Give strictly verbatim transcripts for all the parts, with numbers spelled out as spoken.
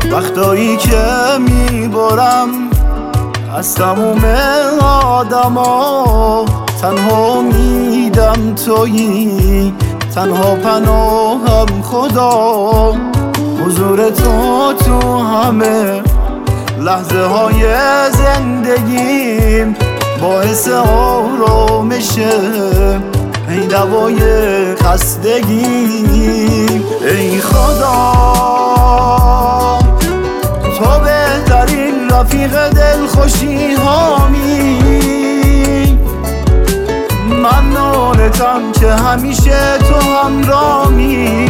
وقتایی که میبرم از تموم آدما، تنها میدم تویی، تنها پناهم خدا. حضور تو تو همه لحظه های زندگیم باعث آرامشه، ای دوای خستگیم. ای خدا تو بهترین رفیق دلخوشی هامی، ممنونتم که همیشه تو همراهی،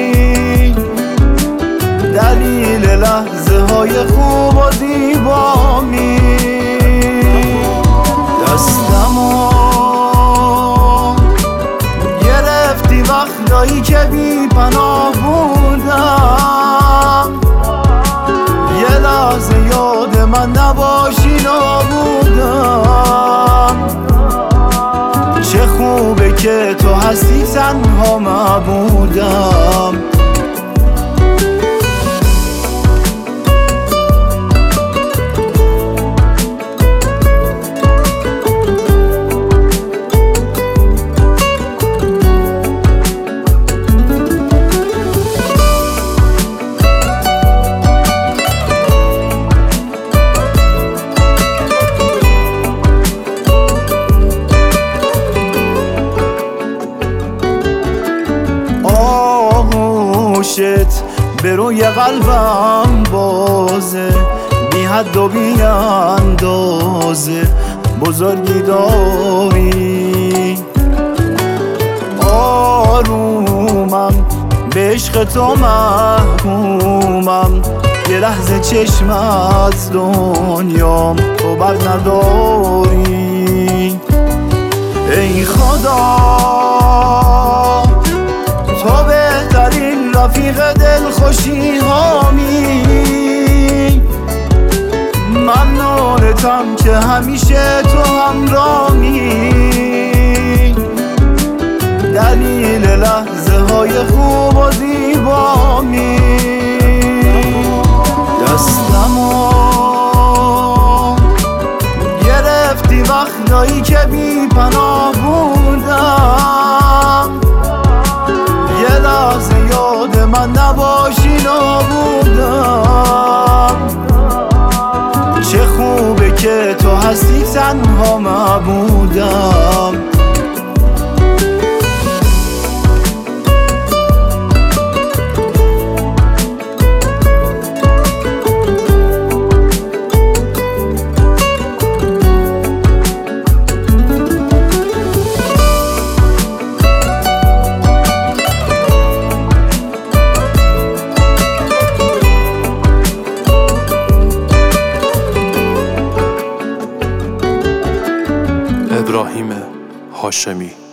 دلیل لحظه های خوب و زیبامی. دستمو گرفتی وقتایی که بی پناه بودم، یه لحظه یاد من نباشی نبودم. چه خوبه که تو هستی تنها نبودم. به روی قلبم بازه، بی حد و بی اندازه بزرگی داری. آرومم به عشق تو محکومم، یه لحظه چشم از دنیام تو بر نداری. ای خدا تو بهترین رفیق دلخوشی هامی، ممنونتم که همیشه تو همراهی، دلیل لحظه های خوب و زیبامی. دستمو گرفتی وقتایی که بی پناه بودم، یه لحظه یاد من نباشی نبودم. چه خوبه که تو هستی تنها نبودم. ابراهیم هاشمی.